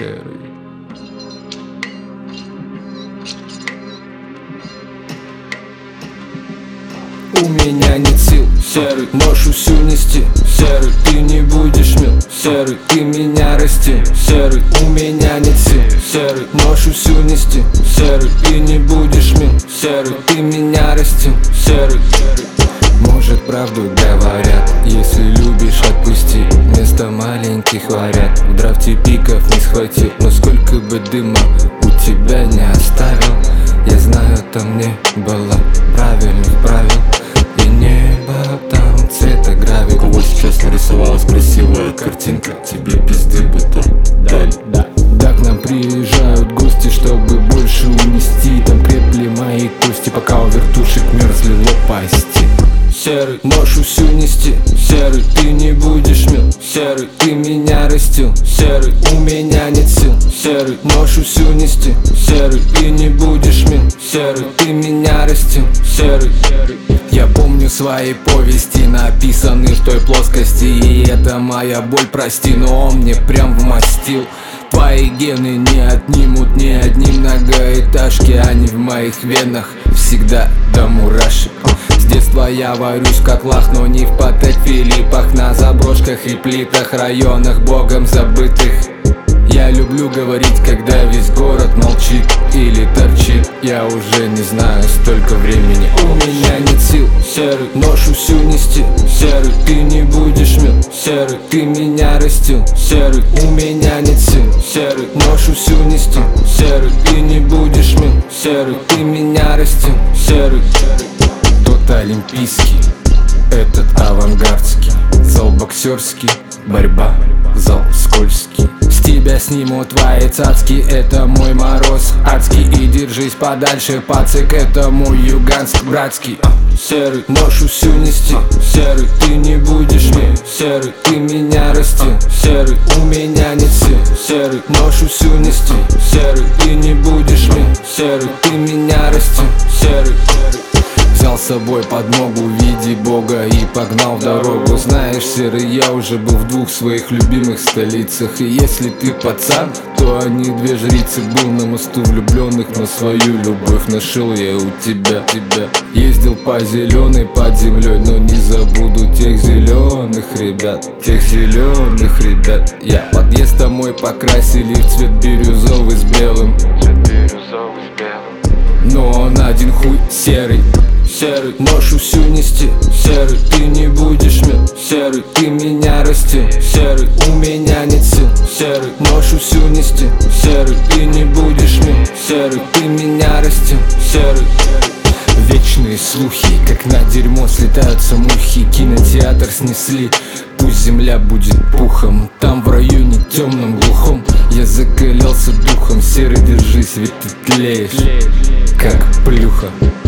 серый. У меня нет сил, серый, ношу всю нести, серый, ты не будешь мил, серый, ты меня растил, серый, у меня нет сил, серый, ношу всю нести, серый, ты не будешь мил, серый, ты меня растил, серый. Может, правду говорят, если любишь, отпусти. Вместо маленьких варят, в драфте пиков не схватил. Но сколько бы дыма у тебя не оставил, я знаю, там не было правильных правил. И небо там цвета гравий. У кого сейчас нарисовалась красивая картинка, тебе пизды бы там дали. Да, к нам приезжают гости, чтобы больше унести. Там крепли мои кости, пока у вертушек мерзли лопасти. Серый, ношу всю нести, серый, ты не будешь мил, серый, ты меня растил, серый, у меня нет сил, серый, ношу всю нести, серый, ты не будешь мил, серый, ты меня растил, серый. Я помню свои повести, написанные в той плоскости, и это моя боль, прости, но он мне прям вмостил. Твои гены не отнимут ни одни многоэтажки, они в моих венах всегда до мурашек. С детства я варюсь в котлах, но не в Патек Филиппах, на заброшках и плитах, районах богом забытых. Я люблю говорить, когда весь город молчит или торчит. Я уже не знаю, столько времени. У меня нет сил, серый, ношу всю нести, серый, ты не будешь мил, серый, ты меня растил, серый, у меня нет сил, серый, ношу всю нести, серый, ты не будешь мил, серый, ты меня растил, серый. Тот олимпийский, этот авангардский, зал боксерский, борьба, зал скользкий. С тебя сниму твои цацки, это мой мороз адский. И держись подальше, пацик, это мой Юганск братский. Серый, ношу всю нести, серый, ты не будешь мил, серый, ты меня растил, серый, у меня нет сил, серый, ношу всю нести, серый, ты не будешь мил, серый, ты меня растил, серый. Взял с собой подмогу в виде бога и погнал в дорогу. Знаешь, серый, я уже был в двух своих любимых столицах. И если ты пацан, то они две жрицы. Был на мосту влюбленных, но свою любовь нашел я у тебя. Ездил по зеленой под землей, но не забуду тех зеленых ребят. Я подъезд домой покрасили в цвет бирюзовый с белым. Но он один хуй серый. Серый, ношу всю нести, серый, ты не будешь мил, серый, ты меня растил, серый, у меня нет сил, серый, ношу всю нести, серый, ты не будешь мил, серый, ты меня растил, серый. Вечные слухи, как на дерьмо слетаются мухи. Кинотеатр снесли, пусть земля будет пухом. Там в районе темном, глухом я закалялся духом. Серый, держись, ведь ты тлеешь, как плюха.